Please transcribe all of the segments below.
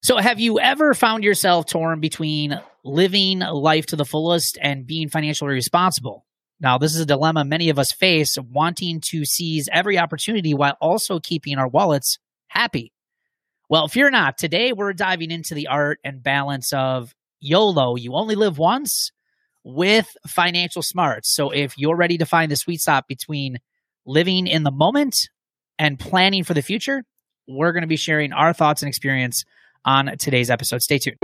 So have you ever found yourself torn between living life to the fullest and being financially responsible? Now, this is a dilemma many of us face, wanting to seize every opportunity while also keeping our wallets happy. Well, fear not. Today, we're diving into the art and balance of YOLO, you only live once, with financial smarts. So if you're ready to find the sweet spot between living in the moment and planning for the future, we're going to be sharing our thoughts and experience on today's episode. Stay tuned.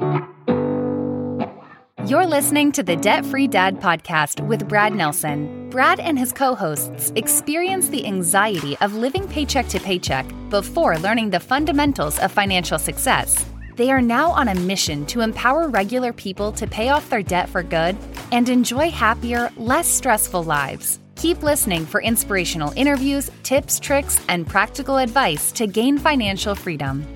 You're listening to the Debt Free Dad podcast with Brad Nelson. Brad and his co-hosts experience the anxiety of living paycheck to paycheck before learning the fundamentals of financial success. They are now on a mission to empower regular people to pay off their debt for good and enjoy happier, less stressful lives. Keep listening for inspirational interviews, tips, tricks, and practical advice to gain financial freedom.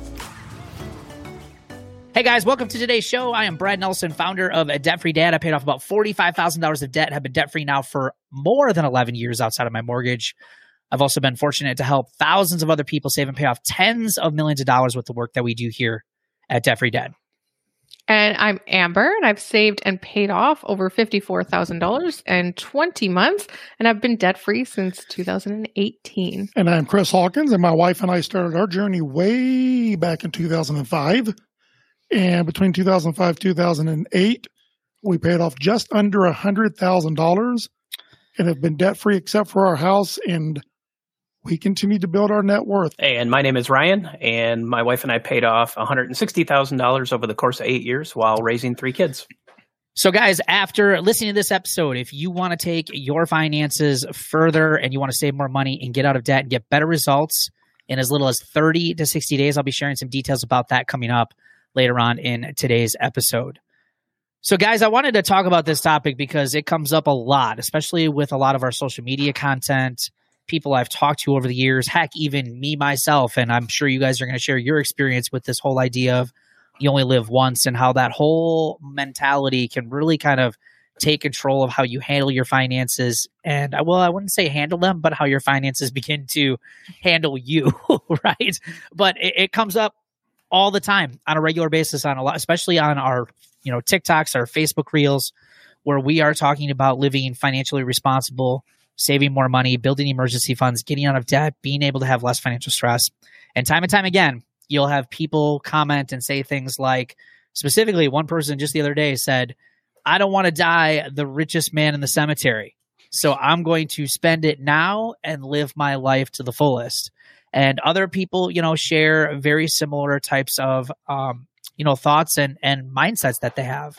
Hey guys, welcome to today's show. I am Brad Nelson, founder of Debt Free Dad. I paid off about $45,000 of debt, have been debt free now for more than 11 years outside of my mortgage. I've also been fortunate to help thousands of other people save and pay off tens of millions of dollars with the work that we do here at Debt Free Dad. And I'm Amber, and I've saved and paid off over $54,000 in 20 months, and I've been debt-free since 2018. And I'm Chris Hawkins, and my wife and I started our journey way back in 2005. And between 2005 and 2008, we paid off just under $100,000 and have been debt-free except for our house, and we continue to build our net worth. And my name is Ryan, and my wife and I paid off $160,000 over the course of 8 years while raising 3 kids. So guys, after listening to this episode, if you want to take your finances further and you want to save more money and get out of debt and get better results in as little as 30 to 60 days, I'll be sharing some details about that coming up later on in today's episode. So guys, I wanted to talk about this topic because it comes up a lot, especially with a lot of our social media content, people I've talked to over the years, heck, even me myself. And I'm sure you guys are going to share your experience with this whole idea of you only live once and how that whole mentality can really kind of take control of how you handle your finances. And well, I wouldn't say handle them, but how your finances begin to handle you, right? But it comes up all the time on a regular basis on a lot, especially on our, TikToks, our Facebook reels, where we are talking about living financially responsible, saving more money, building emergency funds, getting out of debt, being able to have less financial stress. And time again, you'll have people comment and say things like, specifically one person just the other day said, I don't want to die the richest man in the cemetery. So I'm going to spend it now and live my life to the fullest. And other people, share very similar types of, thoughts and mindsets that they have.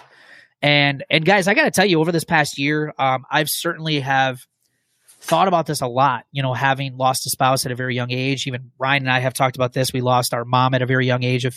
And guys, I got to tell you, over this past year, I've certainly have thought about this a lot, having lost a spouse at a very young age. Even Ryan and I have talked about this. We lost our mom at a very young age of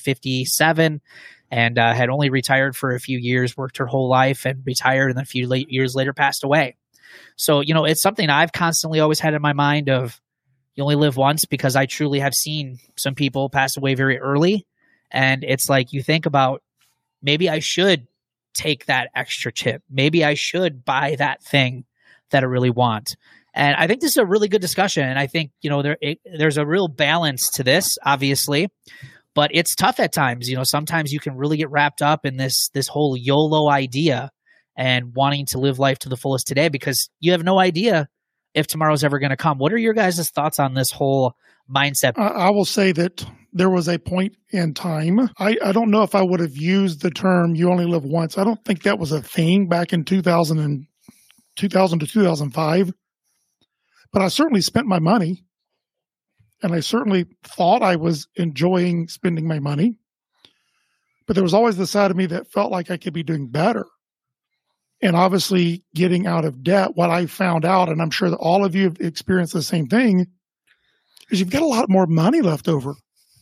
57 and had only retired for a few years, worked her whole life and retired, and a few years later passed away. So, it's something I've constantly always had in my mind of you only live once, because I truly have seen some people pass away very early. And it's like you think about, maybe I should take that extra chip. Maybe I should buy that thing that I really want. And I think this is a really good discussion. And I think, there's a real balance to this, obviously, but it's tough at times. Sometimes you can really get wrapped up in this whole YOLO idea and wanting to live life to the fullest today, because you have no idea if tomorrow's ever going to come. What are your guys' thoughts on this whole mindset? I will say that there was a point in time. I don't know if I would have used the term you only live once. I don't think that was a thing back in 2000 to 2005. But I certainly spent my money, and I certainly thought I was enjoying spending my money. But there was always the side of me that felt like I could be doing better. And obviously, getting out of debt, what I found out, and I'm sure that all of you have experienced the same thing, is you've got a lot more money left over.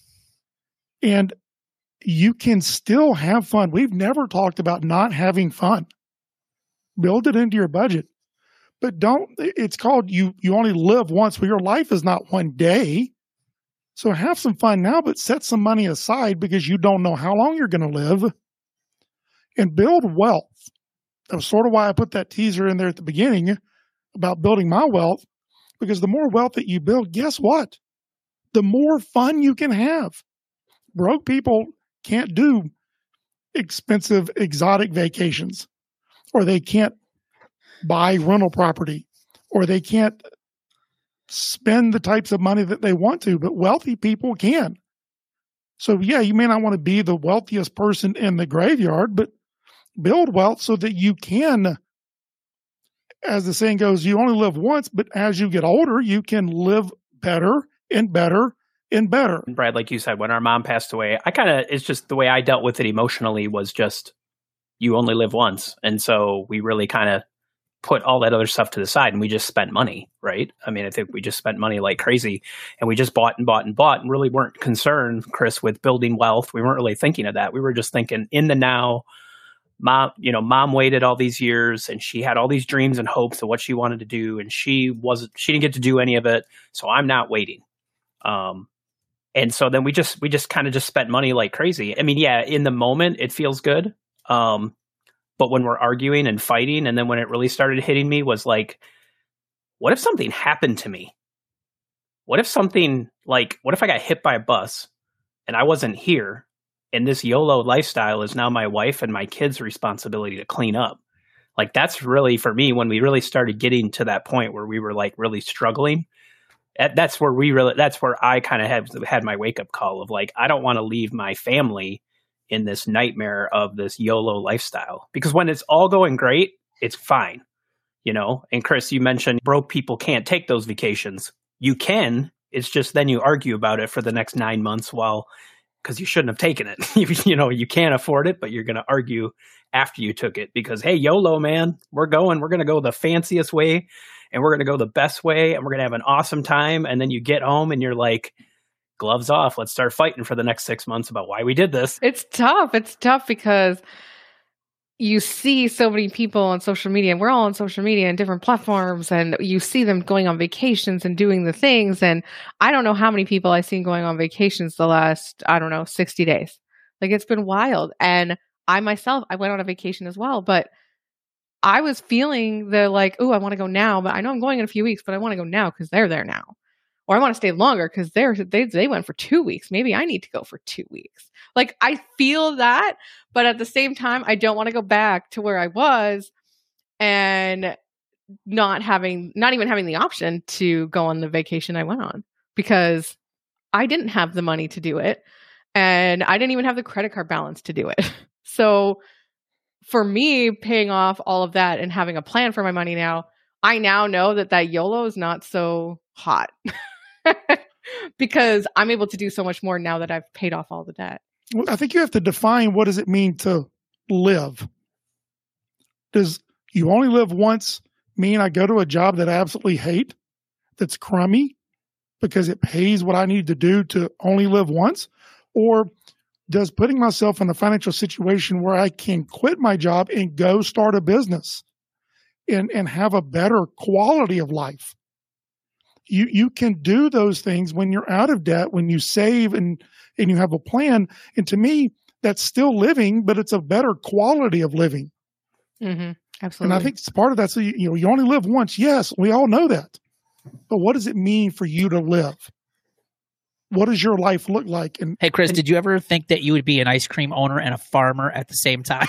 And you can still have fun. We've never talked about not having fun. Build it into your budget. But it's called you only live once. Well, your life is not one day. So have some fun now, but set some money aside, because you don't know how long you're going to live. And build wealth. That was sort of why I put that teaser in there at the beginning about building my wealth, because the more wealth that you build, guess what? The more fun you can have. Broke people can't do expensive, exotic vacations, or they can't buy rental property, or they can't spend the types of money that they want to, but wealthy people can. So yeah, you may not want to be the wealthiest person in the graveyard, but build wealth so that you can, as the saying goes, you only live once, but as you get older, you can live better and better and better. Brad, like you said, when our mom passed away, it's just the way I dealt with it emotionally was just, you only live once. And so we really kind of put all that other stuff to the side and we just spent money, right? I mean, I think we just spent money like crazy and we just bought and bought and bought and really weren't concerned, Chris, with building wealth. We weren't really thinking of that. We were just thinking in the now. Mom waited all these years and she had all these dreams and hopes of what she wanted to do. And she didn't get to do any of it. So I'm not waiting. And so then we just kind of just spent money like crazy. I mean, yeah, in the moment it feels good. But when we're arguing and fighting, and then when it really started hitting me was like, what if something happened to me? What if I got hit by a bus and I wasn't here? And this YOLO lifestyle is now my wife and my kids' responsibility to clean up. Like, that's really, for me, when we really started getting to that point where we were like really struggling, that's where I kind of had my wake up call of like, I don't want to leave my family in this nightmare of this YOLO lifestyle, because when it's all going great, it's fine, And Chris, you mentioned broke people can't take those vacations. You can, it's just then you argue about it for the next 9 months because you shouldn't have taken it. You can't afford it, but you're going to argue after you took it because, hey, YOLO, man, we're going to go the fanciest way and we're going to go the best way and we're going to have an awesome time. And then you get home and you're like, gloves off, let's start fighting for the next 6 months about why we did this. It's tough. It's tough because you see so many people on social media, and we're all on social media and different platforms, and you see them going on vacations and doing the things. And I don't know how many people I've seen going on vacations the last, 60 days. Like, it's been wild. And I went on a vacation as well, but I was feeling the like, oh, I want to go now, but I know I'm going in a few weeks, but I want to go now because they're there now. Or I want to stay longer because they went for 2 weeks. Maybe I need to go for 2 weeks. Like, I feel that, but at the same time, I don't want to go back to where I was and not even having the option to go on the vacation I went on because I didn't have the money to do it. And I didn't even have the credit card balance to do it. So for me, paying off all of that and having a plan for my money now, I now know that YOLO is not so hot. Because I'm able to do so much more now that I've paid off all the debt. Well, I think you have to define, what does it mean to live? Does you only live once mean I go to a job that I absolutely hate, that's crummy, because it pays what I need to do to only live once? Or does putting myself in a financial situation where I can quit my job and go start a business and have a better quality of life? You can do those things when you're out of debt, when you save and you have a plan. And to me, that's still living, but it's a better quality of living. Mm-hmm. Absolutely. And I think part of that, so you only live once. Yes, we all know that. But what does it mean for you to live? What does your life look like? And hey, Chris, did you ever think that you would be an ice cream owner and a farmer at the same time?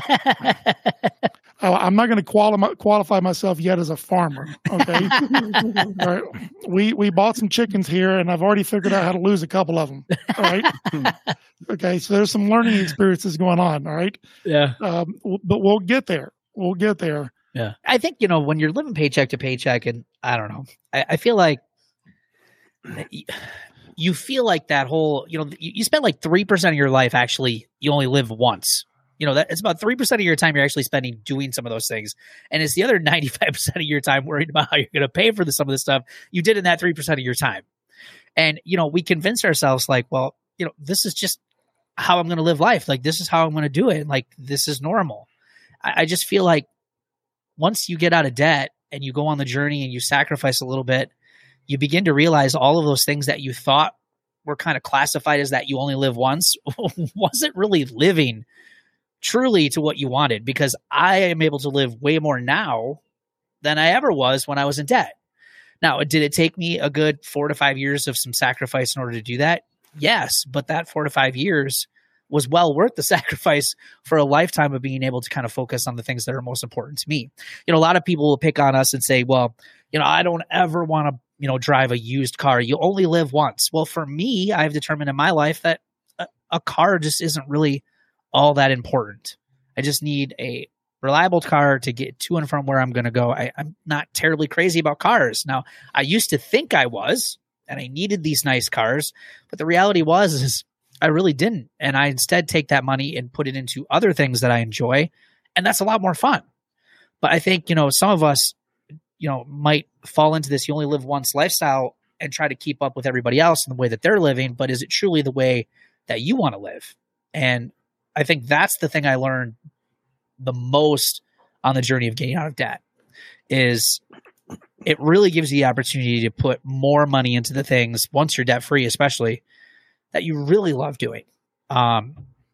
I'm not going to qualify myself yet as a farmer. Okay. All right. We bought some chickens here, and I've already figured out how to lose a couple of them. All right. Okay. So there's some learning experiences going on. All right. Yeah. But we'll get there. We'll get there. Yeah. I think, when you're living paycheck to paycheck, and I don't know, I feel like you feel like that whole, you spend like 3% of your life, actually, you only live once. That it's about 3% of your time you're actually spending doing some of those things. And it's the other 95% of your time worried about how you're going to pay for some of the stuff you did in that 3% of your time. And, we convince ourselves like, well, this is just how I'm going to live life. Like, this is how I'm going to do it. Like, this is normal. I just feel like once you get out of debt and you go on the journey and you sacrifice a little bit, you begin to realize all of those things that you thought were kind of classified as that you only live once wasn't really living truly to what you wanted, because I am able to live way more now than I ever was when I was in debt. Now, did it take me a good 4 to 5 years of some sacrifice in order to do that? Yes, but that 4 to 5 years was well worth the sacrifice for a lifetime of being able to kind of focus on the things that are most important to me. A lot of people will pick on us and say, well, I don't ever want to, drive a used car. You only live once. Well, for me, I've determined in my life that a car just isn't really all that important. I just need a reliable car to get to and from where I'm going to go. I'm not terribly crazy about cars. Now, I used to think I was, and I needed these nice cars, but the reality is I really didn't. And I instead take that money and put it into other things that I enjoy. And that's a lot more fun. But I think, some of us, might fall into this you only live once lifestyle and try to keep up with everybody else in the way that they're living. But is it truly the way that you want to live? And I think that's the thing I learned the most on the journey of getting out of debt is it really gives you the opportunity to put more money into the things once you're debt free, especially that you really love doing. And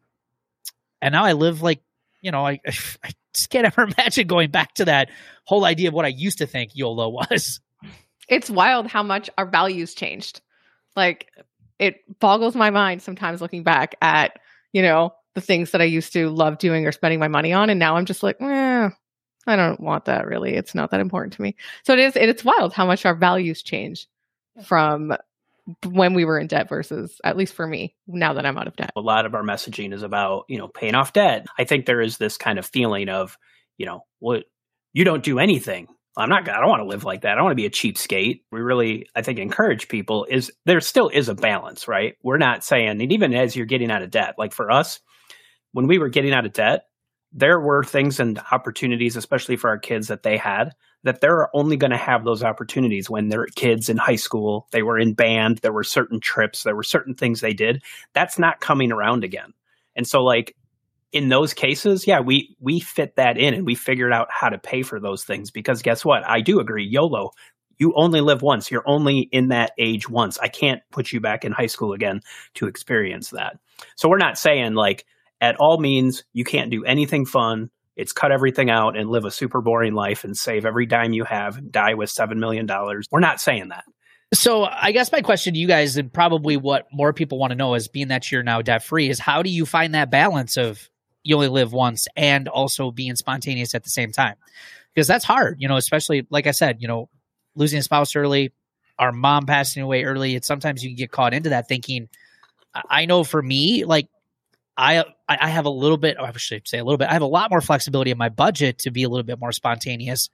now I live like, I just can't ever imagine going back to that whole idea of what I used to think YOLO was. It's wild how much our values changed. Like it boggles my mind sometimes looking back at, the things that I used to love doing or spending my money on. And now I'm just like, I don't want that really. It's not that important to me. So it's wild how much our values change from when we were in debt versus, at least for me, now that I'm out of debt. A lot of our messaging is about, paying off debt. I think there is this kind of feeling of, what you don't do anything. I don't want to live like that. I don't want to be a cheapskate. We really, I think, encourage people there still is a balance, right? We're not saying, and even as you're getting out of debt, like for us, when we were getting out of debt, there were things and opportunities, especially for our kids that they had, that they're only going to have those opportunities when they're kids in high school. They were in band. There were certain trips. There were certain things they did. That's not coming around again. And so like in those cases, yeah, we fit that in and we figured out how to pay for those things because guess what? I do agree. YOLO. You only live once. You're only in that age once. I can't put you back in high school again to experience that. So we're not saying like, at all means, you can't do anything fun. It's cut everything out and live a super boring life and save every dime you have and die with $7 million. We're not saying that. So I guess my question to you guys, and probably what more people want to know is being that you're now debt free, is how do you find that balance of you only live once and also being spontaneous at the same time? Because that's hard, especially like I said, losing a spouse early, our mom passing away early. It's sometimes you can get caught into that thinking. I know for me, like, I have a little bit, I should say a little bit, I have a lot more flexibility in my budget to be a little bit more spontaneous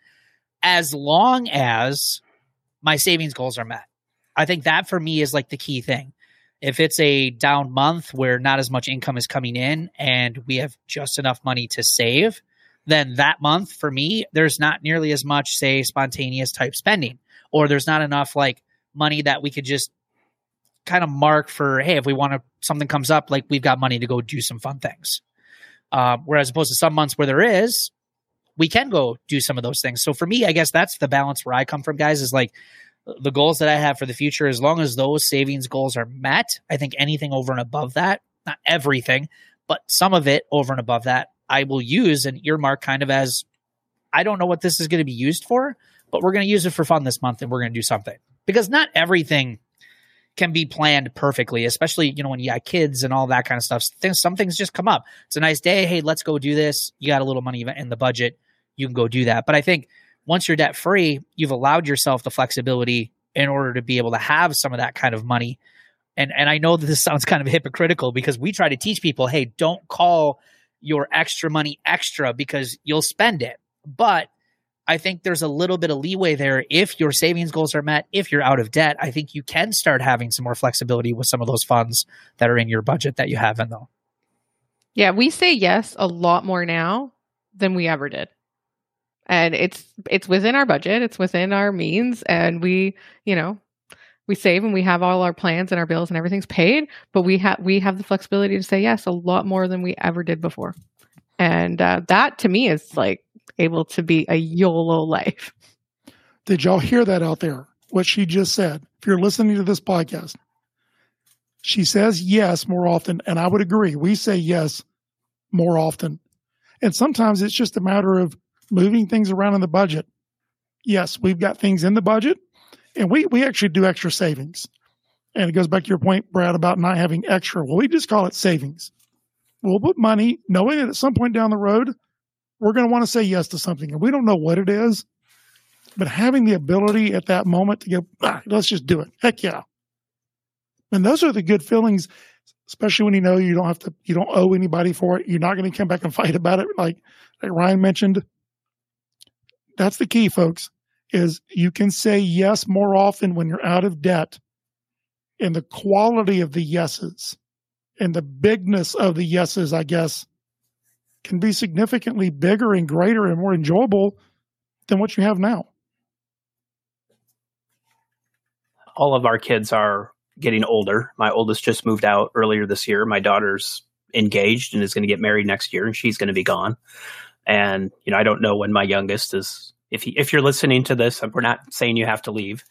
as long as my savings goals are met. I think that for me is like the key thing. If it's a down month where not as much income is coming in and we have just enough money to save, then that month for me, there's not nearly as much, say, spontaneous type spending, or there's not enough like money that we could just kind of mark for, hey, if we want to, something comes up, like we've got money to go do some fun things. Whereas opposed to some months where there is, we can go do some of those things. So for me, I guess that's the balance where I come from, guys, is like the goals that I have for the future, as long as those savings goals are met, I think anything over and above that, not everything, but some of it over and above that, I will use an earmark kind of as, I don't know what this is going to be used for, but we're going to use it for fun this month and we're going to do something. Because not everything can be planned perfectly, especially, when you got kids and all that kind of stuff. Some things just come up. It's a nice day. Hey, let's go do this. You got a little money in the budget. You can go do that. But I think once you're debt free, you've allowed yourself the flexibility in order to be able to have some of that kind of money. And I know that this sounds kind of hypocritical because we try to teach people, hey, don't call your extra money extra because you'll spend it. But I think there's a little bit of leeway there. If your savings goals are met, if you're out of debt, I think you can start having some more flexibility with some of those funds that are in your budget that you have in though. Yeah, we say yes a lot more now than we ever did. And it's within our budget, it's within our means, and we save and we have all our plans and our bills and everything's paid, but we have the flexibility to say yes a lot more than we ever did before. And that to me is like able to be a YOLO life. Did y'all hear that out there? What she just said. If you're listening to this podcast, she says yes more often. And I would agree. We say yes more often. And sometimes it's just a matter of moving things around in the budget. Yes, we've got things in the budget and we actually do extra savings. And it goes back to your point, Brad, about not having extra. Well, we just call it savings. We'll put money, knowing that at some point down the road, we're going to want to say yes to something. And we don't know what it is, but having the ability at that moment to go, let's just do it. Heck yeah. And those are the good feelings, especially when you know you don't owe anybody for it. You're not going to come back and fight about it. Like Ryan mentioned, that's the key, folks, is you can say yes more often when you're out of debt. And the quality of the yeses and the bigness of the yeses, I guess, can be significantly bigger and greater and more enjoyable than what you have now. All of our kids are getting older. My oldest just moved out earlier this year. My daughter's engaged and is going to get married next year, and she's going to be gone. And, I don't know when my youngest is, if you're listening to this, we're not saying you have to leave.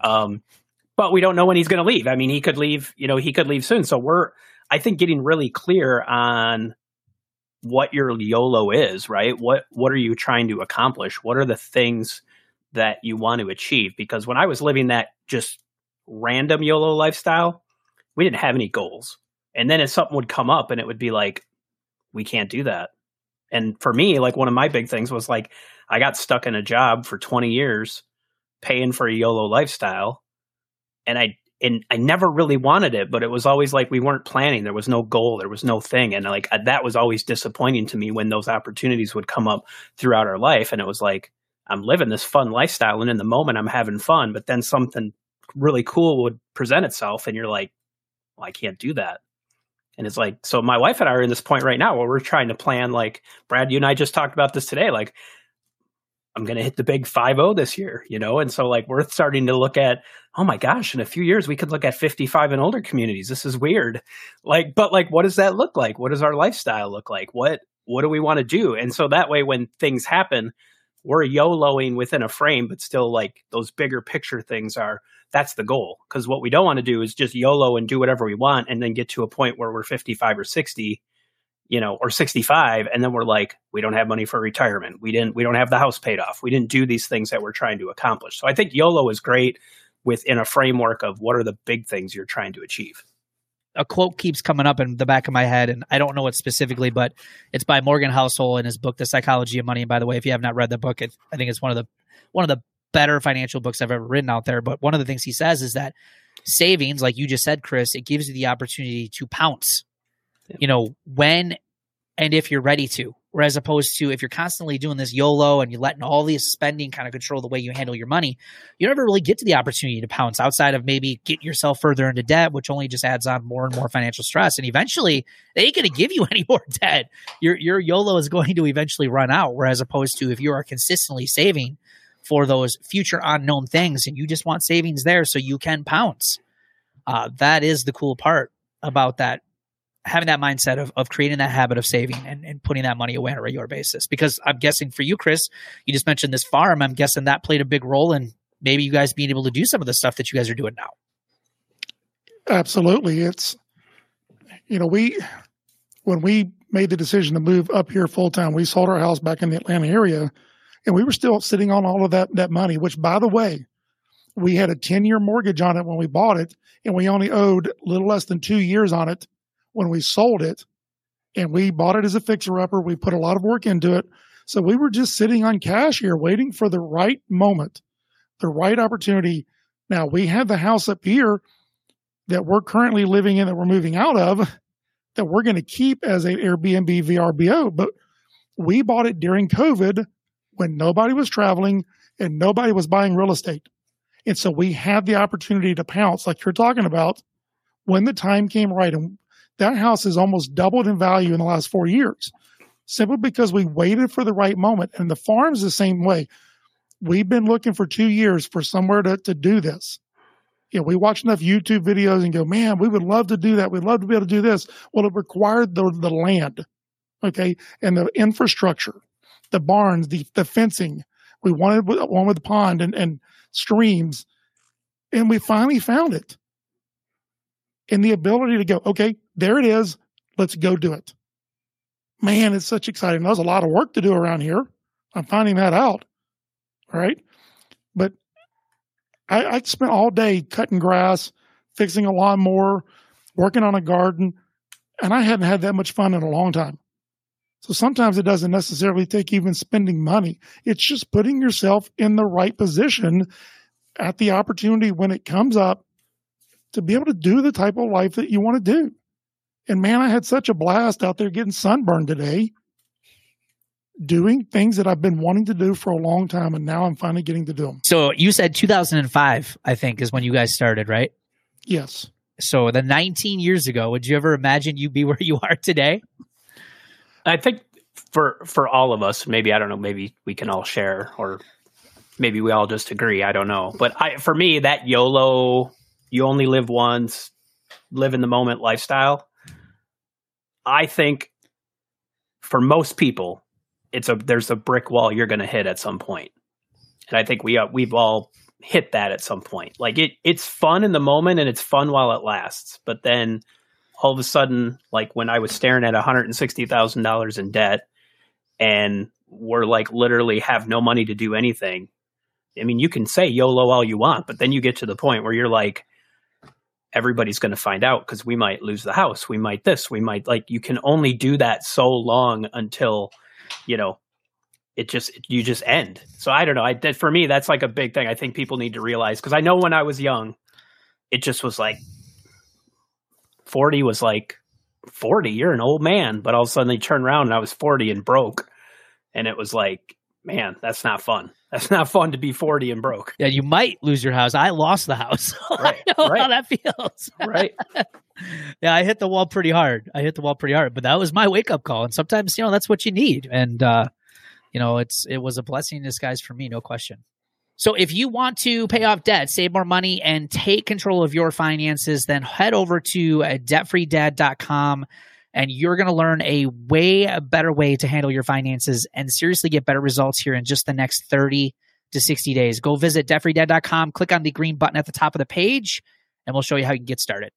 But we don't know when he's going to leave. I mean, he could leave, he could leave soon. So I think, getting really clear on what your YOLO is, right? What are you trying to accomplish? What are the things that you want to achieve? Because when I was living that just random YOLO lifestyle, we didn't have any goals. And then if something would come up and it would be like, we can't do that. And for me, like, one of my big things was like, I got stuck in a job for 20 years paying for a YOLO lifestyle. And I never really wanted it, but it was always like we weren't planning. There was no goal. There was no thing. And like that was always disappointing to me when those opportunities would come up throughout our life. And it was like, I'm living this fun lifestyle, and in the moment I'm having fun, but then something really cool would present itself and you're like, well, I can't do that. And it's like, so my wife and I are in this point right now where we're trying to plan, like, Brad, you and I just talked about this today. Like, I'm going to hit the big 5-0 this year, And so like, we're starting to look at, oh my gosh, in a few years, we could look at 55 and older communities. This is weird. But what does that look like? What does our lifestyle look like? What do we want to do? And so that way, when things happen, we're YOLOing within a frame, but still like those bigger picture things that's the goal. Because what we don't want to do is just YOLO and do whatever we want and then get to a point where we're 55 or 60, or 65. And then we're like, we don't have money for retirement. We don't have the house paid off. We didn't do these things that we're trying to accomplish. So I think YOLO is great within a framework of what are the big things you're trying to achieve. A quote keeps coming up in the back of my head, and I don't know it specifically, but it's by Morgan Housel in his book, The Psychology of Money. And by the way, if you have not read the book, I think it's one of the better financial books I've ever written out there. But one of the things he says is that savings, like you just said, Chris, it gives you the opportunity to pounce, when and if you're ready to. Whereas opposed to if you're constantly doing this YOLO and you're letting all this spending kind of control the way you handle your money, you never really get to the opportunity to pounce outside of maybe getting yourself further into debt, which only just adds on more and more financial stress. And eventually they ain't going to give you any more debt. Your YOLO is going to eventually run out. Whereas opposed to if you are consistently saving for those future unknown things and you just want savings there so you can pounce. That is the cool part about that. Having that mindset of creating that habit of saving and putting that money away on a regular basis. Because I'm guessing for you, Chris, you just mentioned this farm. I'm guessing that played a big role in maybe you guys being able to do some of the stuff that you guys are doing now. Absolutely. It's, when we made the decision to move up here full time, we sold our house back in the Atlanta area, and we were still sitting on all of that money, which, by the way, we had a 10-year mortgage on it when we bought it, and we only owed a little less than 2 years on it when we sold it, and we bought it as a fixer-upper. We put a lot of work into it. So we were just sitting on cash here waiting for the right moment, the right opportunity. Now, we have the house up here that we're currently living in, that we're moving out of, that we're going to keep as an Airbnb VRBO. But we bought it during COVID when nobody was traveling and nobody was buying real estate. And so we had the opportunity to pounce, like you're talking about, when the time came right. And that house has almost doubled in value in the last 4 years, simply because we waited for the right moment. And the farm's the same way. We've been looking for 2 years for somewhere to do this. We watch enough YouTube videos and go, man, we would love to do that. We'd love to be able to do this. Well, it required the land, okay, and the infrastructure, the barns, the fencing. We wanted one with the pond and streams, and we finally found it. And the ability to go, okay, there it is. Let's go do it. Man, it's such exciting. There's a lot of work to do around here. I'm finding that out. All right. But I spent all day cutting grass, fixing a lawnmower, working on a garden, and I hadn't had that much fun in a long time. So sometimes it doesn't necessarily take even spending money. It's just putting yourself in the right position at the opportunity when it comes up to be able to do the type of life that you want to do. And man, I had such a blast out there getting sunburned today, doing things that I've been wanting to do for a long time, and now I'm finally getting to do them. So you said 2005, I think, is when you guys started, right? Yes. So the 19 years ago, would you ever imagine you'd be where you are today? I think for all of us, maybe, I don't know, maybe we can all share, or maybe we all just agree. I don't know. But for me, that YOLO, you only live once, live in the moment lifestyle, I think for most people, there's a brick wall you're going to hit at some point. And I think we've all hit that at some point. Like it's fun in the moment and it's fun while it lasts. But then all of a sudden, like when I was staring at $160,000 in debt and we're like literally have no money to do anything. I mean, you can say YOLO all you want, but then you get to the point where you're like, everybody's going to find out because we might lose the house. We might you can only do that so long until, you just end. So I don't know. For me, that's like a big thing. I think people need to realize, because I know when I was young, it just was like 40 was like 40, you're an old man. But all of a sudden they turned around and I was 40 and broke. And it was like, man, that's not fun. That's not fun to be 40 and broke. Yeah, you might lose your house. I lost the house. Right, I know how that feels. Right. Yeah, I hit the wall pretty hard. But that was my wake-up call. And sometimes, that's what you need. And, it was a blessing in disguise for me, no question. So if you want to pay off debt, save more money, and take control of your finances, then head over to debtfreedad.com. And you're going to learn a better way to handle your finances and seriously get better results here in just the next 30 to 60 days. Go visit debtfreedad.com, click on the green button at the top of the page, and we'll show you how you can get started.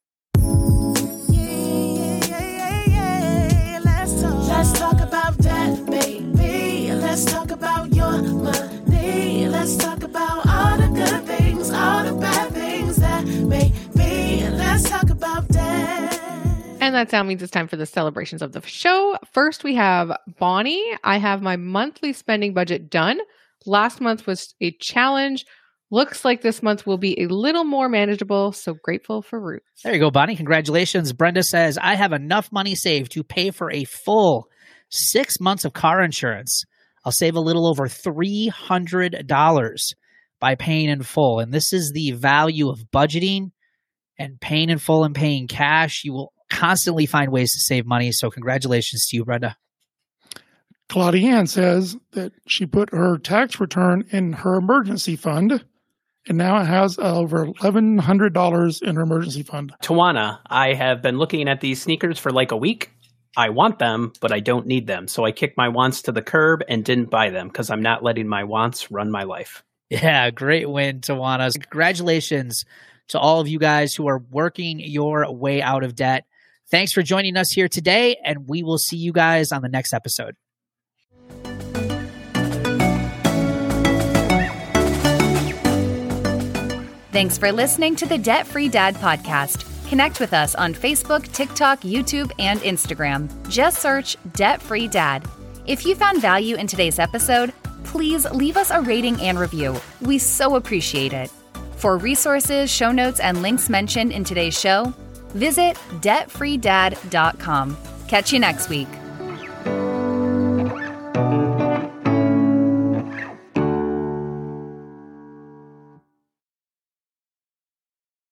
Let's talk about that, baby. Let's talk about your money. Let's talk about all the good things, all the bad things that may be. Let's talk about that. And that sound means it's time for the celebrations of the show. First, we have Bonnie. I have my monthly spending budget done. Last month was a challenge. Looks like this month will be a little more manageable, so grateful for Ruth. There you go, Bonnie. Congratulations. Brenda says, I have enough money saved to pay for a full 6 months of car insurance. I'll save a little over $300 by paying in full. And this is the value of budgeting and paying in full and paying cash. You will constantly find ways to save money. So congratulations to you, Brenda. Claudia Ann says that she put her tax return in her emergency fund, and now it has over $1,100 in her emergency fund. Tawana, I have been looking at these sneakers for like a week. I want them, but I don't need them. So I kicked my wants to the curb and didn't buy them because I'm not letting my wants run my life. Yeah, great win, Tawana. Congratulations to all of you guys who are working your way out of debt. Thanks for joining us here today, and we will see you guys on the next episode. Thanks for listening to the Debt Free Dad podcast. Connect with us on Facebook, TikTok, YouTube, and Instagram. Just search Debt Free Dad. If you found value in today's episode, please leave us a rating and review. We so appreciate it. For resources, show notes, and links mentioned in today's show, visit debtfreedad.com. Catch you next week.